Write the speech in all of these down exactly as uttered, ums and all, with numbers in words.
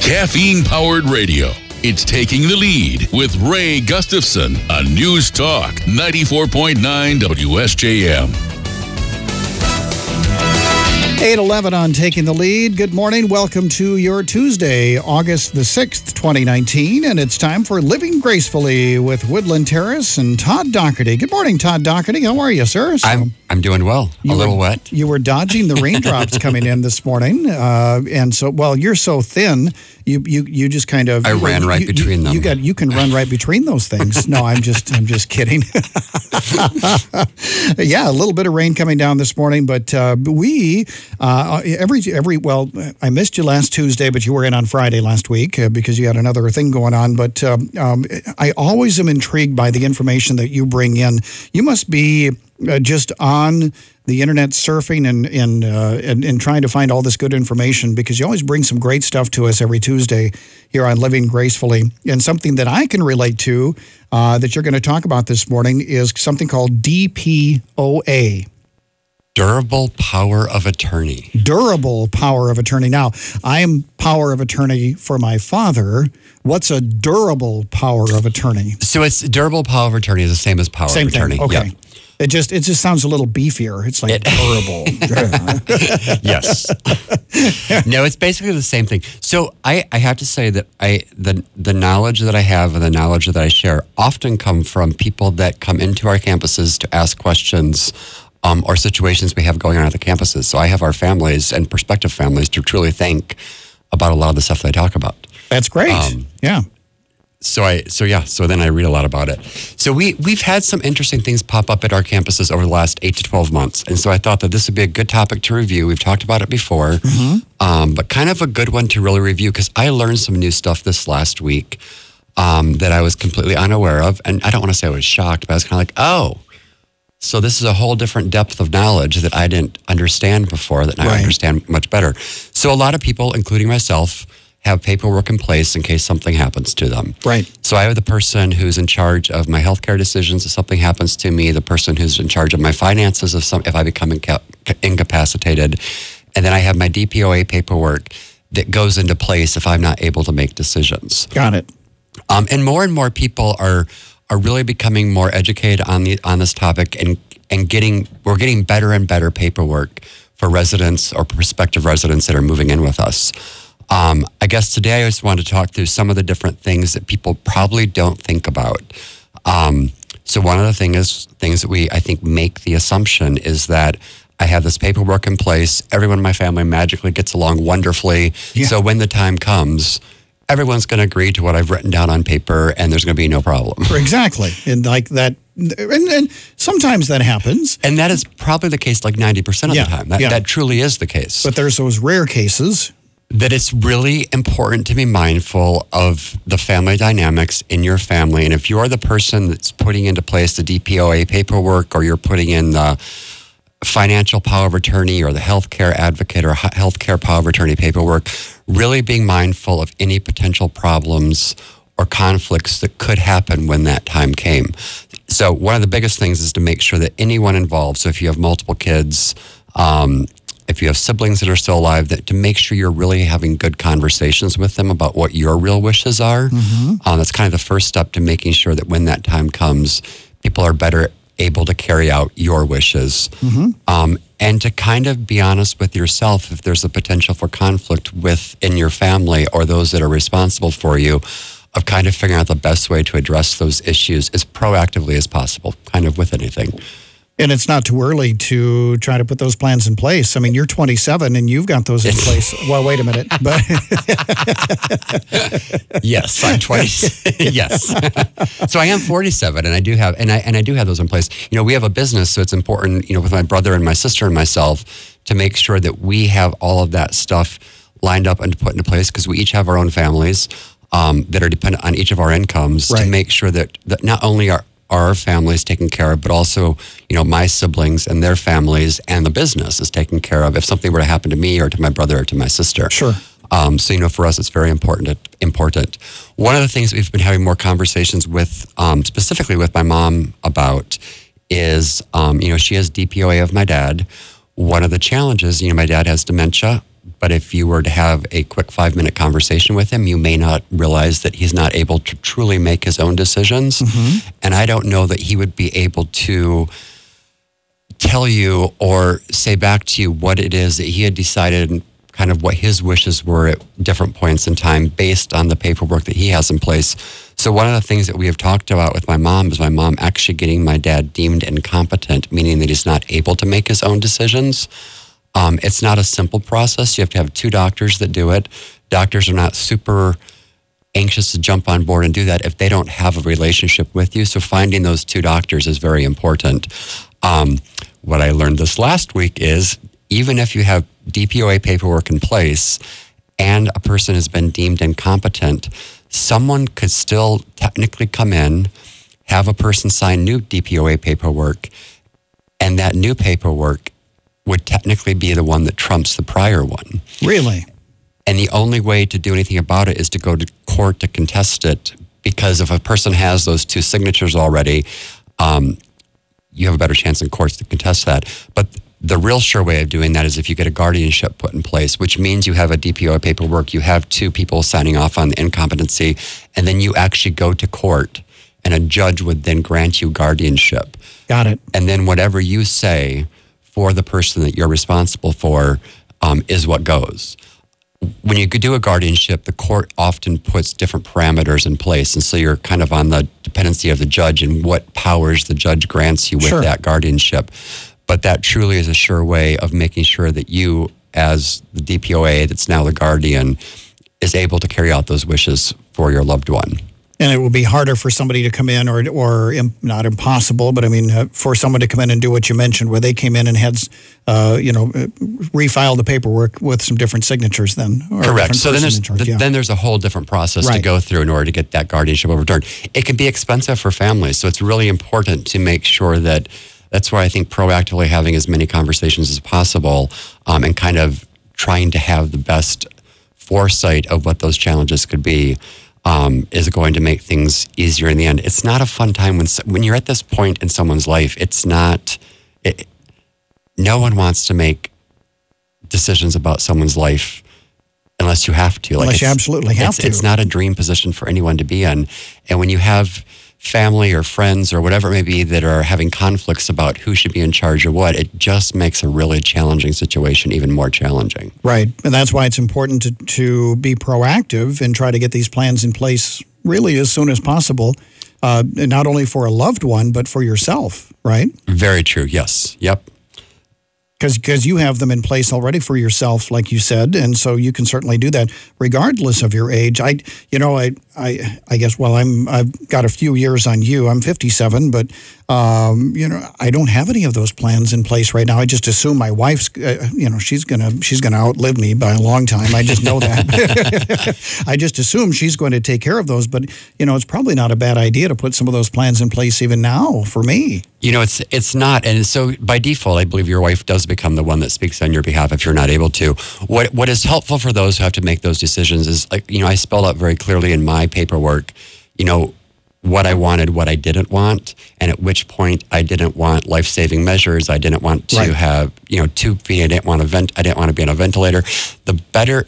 Caffeine-powered radio. It's Taking the Lead with Ray Gustafson on News Talk ninety-four point nine W S J M. eight eleven on Taking the Lead. Good morning. Welcome to your Tuesday, August the sixth, twenty nineteen. And it's time for Living Gracefully with Woodland Terrace and Todd Doherty. Good morning, Todd Doherty. How are you, sir? So, I'm I'm doing well. A little were, wet. You were dodging the raindrops coming in this morning. Uh, and so, well, you're so thin, you you you just kind of... I ran you, right you, between you, them. You got you can run right between those things. No, I'm just I'm just kidding. Yeah, a little bit of rain coming down this morning, but uh, we... Uh, every, every well, I missed you last Tuesday, but you were in on Friday last week uh, because you had another thing going on. But um, um, I always am intrigued by the information that you bring in. You must be uh, just on the internet surfing and, and, uh, and, and trying to find all this good information, because you always bring some great stuff to us every Tuesday here on Living Gracefully. And something that I can relate to uh, that you're going to talk about this morning is something called D P O A. Durable power of attorney. Durable power of attorney. Now, I am power of attorney for my father. What's a durable power of attorney? So it's durable power of attorney is the same as power same of attorney. Thing. Okay. Yep. It just it just sounds a little beefier. It's like it, durable. Yes. No, it's basically the same thing. So I, I have to say that I the the knowledge that I have and the knowledge that I share often come from people that come into our campuses to ask questions Um, or situations we have going on at the campuses. So I have our families and prospective families to truly think about a lot of the stuff that I talk about. That's great. Um, yeah. So I, so yeah, so then I read a lot about it. So we, we've had some interesting things pop up at our campuses over the last eight to twelve months. And so I thought that this would be a good topic to review. We've talked about it before, mm-hmm. um, but kind of a good one to really review, because I learned some new stuff this last week um, that I was completely unaware of. And I don't want to say I was shocked, but I was kind of like, oh, so this is a whole different depth of knowledge that I didn't understand before, that now I understand much better. So a lot of people, including myself, have paperwork in place in case something happens to them. Right. So I have the person who's in charge of my healthcare decisions if something happens to me, the person who's in charge of my finances if, some, if I become inca- incapacitated, and then I have my D P O A paperwork that goes into place if I'm not able to make decisions. Got it. Um, and more and more people are... are really becoming more educated on the on this topic, and and getting we're getting better and better paperwork for residents or prospective residents that are moving in with us. Um, I guess today I just wanted to talk through some of the different things that people probably don't think about. Um, so one of the thing is, things that we, I think, make the assumption is that I have this paperwork in place, everyone in my family magically gets along wonderfully, yeah. So when the time comes, everyone's going to agree to what I've written down on paper, and there's going to be no problem. Exactly. And like that, and, and sometimes that happens. And that is probably the case like ninety percent of yeah, the time. That, yeah. that truly is the case. But there's those rare cases. That it's really important to be mindful of the family dynamics in your family. And if you're the person that's putting into place the D P O A paperwork, or you're putting in the financial power of attorney or the healthcare advocate or healthcare power of attorney paperwork, really being mindful of any potential problems or conflicts that could happen when that time came. So one of the biggest things is to make sure that anyone involved, so if you have multiple kids, um, if you have siblings that are still alive, that to make sure you're really having good conversations with them about what your real wishes are. Mm-hmm. Um, that's kind of the first step to making sure that when that time comes, people are better able to carry out your wishes. Mm-hmm. Um, and to kind of be honest with yourself if there's a potential for conflict within your family or those that are responsible for you, of kind of figuring out the best way to address those issues as proactively as possible, kind of with anything. And it's not too early to try to put those plans in place. I mean, you're twenty-seven and you've got those in place. Well, wait a minute. But yes, I'm twenty. Yes. So I am forty-seven, and I do have, and I and I do have those in place. You know, we have a business, so it's important, you know, with my brother and my sister and myself, to make sure that we have all of that stuff lined up and put into place, because we each have our own families um, that are dependent on each of our incomes, right, to make sure that, that not only are our families taken care of, but also, you know, my siblings and their families and the business is taken care of if something were to happen to me or to my brother or to my sister. Sure. Um, so, you know, for us, it's very important. Important. One of the things we've been having more conversations with, um, specifically with my mom about, is, um, you know, she has D P O A of my dad. One of the challenges, you know, my dad has dementia, but if you were to have a quick five-minute conversation with him, you may not realize that he's not able to truly make his own decisions. Mm-hmm. And I don't know that he would be able to tell you or say back to you what it is that he had decided and kind of what his wishes were at different points in time based on the paperwork that he has in place. So one of the things that we have talked about with my mom is my mom actually getting my dad deemed incompetent, meaning that he's not able to make his own decisions. Um, it's not a simple process. You have to have two doctors that do it. Doctors are not super anxious to jump on board and do that if they don't have a relationship with you. So finding those two doctors is very important. Um, what I learned this last week is even if you have D P O A paperwork in place and a person has been deemed incompetent, someone could still technically come in, have a person sign new D P O A paperwork, and that new paperwork would technically be the one that trumps the prior one. Really? And the only way to do anything about it is to go to court to contest it, because if a person has those two signatures already, um, you have a better chance in courts to contest that. But the real sure way of doing that is if you get a guardianship put in place, which means you have a D P O A paperwork, you have two people signing off on the incompetency, and then you actually go to court, and a judge would then grant you guardianship. Got it. And then whatever you say for the person that you're responsible for um, is what goes. When you do a guardianship, the court often puts different parameters in place. And so you're kind of on the dependency of the judge and what powers the judge grants you with Sure. that guardianship. But that truly is a sure way of making sure that you, as the D P O A that's now the guardian, is able to carry out those wishes for your loved one. And it will be harder for somebody to come in, or or im- not impossible, but I mean, uh, for someone to come in and do what you mentioned, where they came in and had, uh, you know, uh, refiled the paperwork with some different signatures then. Or Correct. So then there's, charge, th- yeah. then there's a whole different process Right. to go through in order to get that guardianship overturned. It can be expensive for families, so it's really important to make sure that, that's why I think proactively having as many conversations as possible um, and kind of trying to have the best foresight of what those challenges could be um, is going to make things easier in the end. It's not a fun time when when you're at this point in someone's life. It's not, it, no one wants to make decisions about someone's life unless you have to. Unless it's, you absolutely have it's, to. It's not a dream position for anyone to be in. And when you have family or friends or whatever it may be that are having conflicts about who should be in charge of what, it just makes a really challenging situation even more challenging. Right. And that's why it's important to, to be proactive and try to get these plans in place really as soon as possible, uh, and not only for a loved one, but for yourself, right? Very true. Yes. Yep. Because you have them in place already for yourself, like you said, and so you can certainly do that regardless of your age. I, you know, I, I, I guess. Well, I'm, I've got a few years on you. I'm fifty-seven, but um, you know, I don't have any of those plans in place right now. I just assume my wife's, uh, you know, she's gonna, she's gonna outlive me by a long time. I just know that. I just assume she's going to take care of those. But you know, it's probably not a bad idea to put some of those plans in place even now for me. You know, it's it's not, and so by default, I believe your wife does become the one that speaks on your behalf if you're not able to. What what is helpful for those who have to make those decisions is, like, you know, I spelled out very clearly in my paperwork, you know, what I wanted, what I didn't want, and at which point I didn't want life-saving measures. I didn't want to Right. have, you know, tube feeding. I didn't want to vent. I didn't want to be on a ventilator. The better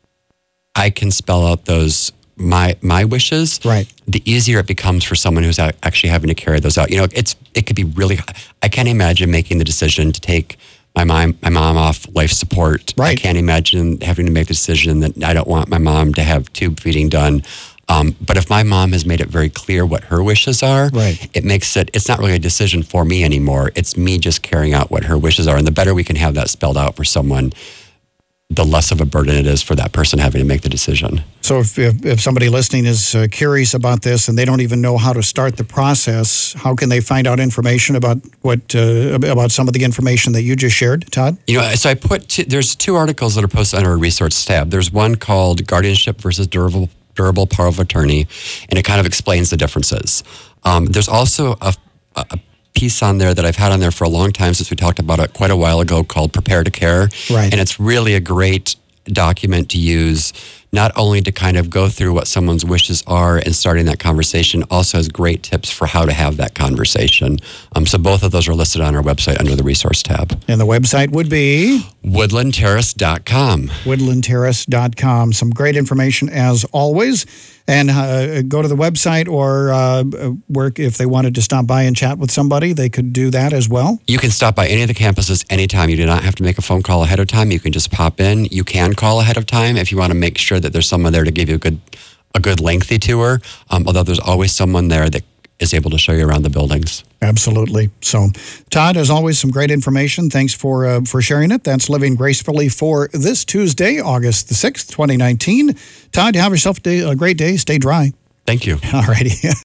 I can spell out those my my wishes, Right. the easier it becomes for someone who's a- actually having to carry those out. You know, it's it could be really. I can't imagine making the decision to take my mom my mom off life support. I Right. can't imagine having to make the decision that I don't want my mom to have tube feeding done. Um, but if my mom has made it very clear what her wishes are, Right. it makes it, it's not really a decision for me anymore. It's me just carrying out what her wishes are. And the better we can have that spelled out for someone, the less of a burden it is for that person having to make the decision. So if, if, if somebody listening is uh, curious about this and they don't even know how to start the process, how can they find out information about what uh, about some of the information that you just shared, Todd? You know, so I put, two, there's two articles that are posted under a resource tab. There's one called Guardianship versus Durable Durable Power of Attorney, and it kind of explains the differences. Um, there's also a, a piece on there that I've had on there for a long time, since we talked about it quite a while ago, called Prepare to Care. Right. And it's really a great document to use, not only to kind of go through what someone's wishes are and starting that conversation, also has great tips for how to have that conversation. Um, so both of those are listed on our website under the resource tab. And the website would be? woodland terrace dot com. woodland terrace dot com. Some great information as always. And uh, go to the website, or uh, work if they wanted to stop by and chat with somebody, they could do that as well. You can stop by any of the campuses anytime. You do not have to make a phone call ahead of time. You can just pop in. You can call ahead of time if you want to make sure that there's someone there to give you a good, a good lengthy tour. Um, although there's always someone there that is able to show you around the buildings. Absolutely. So, Todd, as always, some great information. Thanks for uh, for sharing it. That's Living Gracefully for this Tuesday, August the sixth, twenty nineteen. Todd, have yourself a great day. Stay dry. Thank you. All righty.